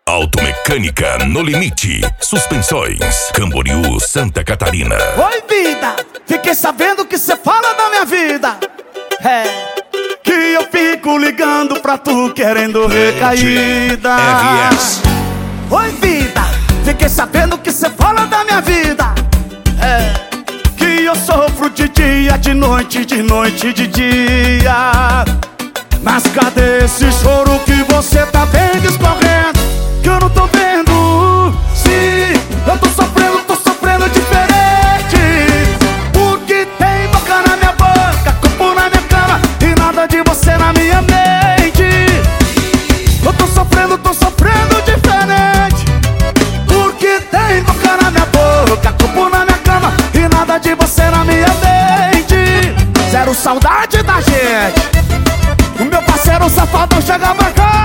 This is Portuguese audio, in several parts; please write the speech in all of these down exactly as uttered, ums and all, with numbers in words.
Automecânica no Limite. Suspensões. Camboriú, Santa Catarina. Oi, vida, fiquei sabendo que cê fala da minha vida. É, que eu fico ligando pra tu querendo recaída. R S. Oi, vida, fiquei sabendo que cê fala da minha vida. É, que eu sofro de dia, de noite, de noite, de dia. Mas cadê esse choro que você tá vendo escorrendo? Que eu não tô vendo. Sim, eu tô sofrendo, tô sofrendo diferente. Porque tem boca na minha boca, corpo na minha cama e nada de você na minha mente. Eu tô sofrendo, tô sofrendo diferente. Porque tem boca na minha boca, corpo na minha cama e nada de você na minha mente. Zero saudade da gente. O meu parceiro safadão chega pra cá.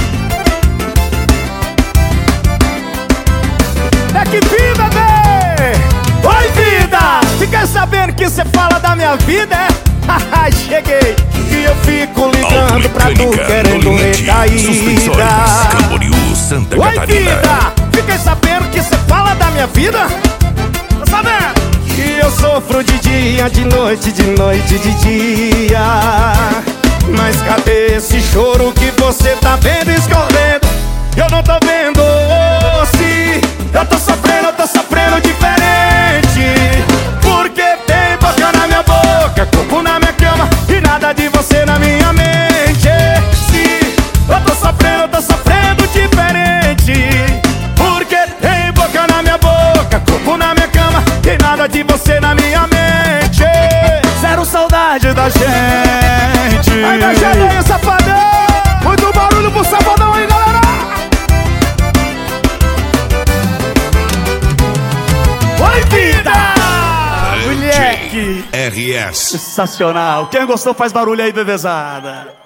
É que vida, bebê! Oi, vida! Fiquei sabendo que você fala da minha vida, é? Haha, cheguei! E eu fico ligando pra tu querendo recaída. Camboriú, Santa Oi, Catarina. vida! Fiquei sabendo que você fala da minha vida? Tá sabendo? Que eu sofro de dia, de noite, de noite, de dia. Mas cadê esse choro que você tá vendo escorrendo? Eu não tô vendo. Se eu tô sofrendo, eu tô sofrendo diferente. Porque tem boca na minha boca, corpo na minha cama e nada de você na minha mente. Se eu tô sofrendo, eu tô sofrendo diferente. Porque tem boca na minha boca, corpo na minha cama e nada de você na minha mente. Zero saudade da gente. Aí da gente aí, safadão. Muito barulho pro safadão aí, galera. Oi, vida! Moleque! R S. Sensacional. Quem gostou faz barulho aí, bebezada.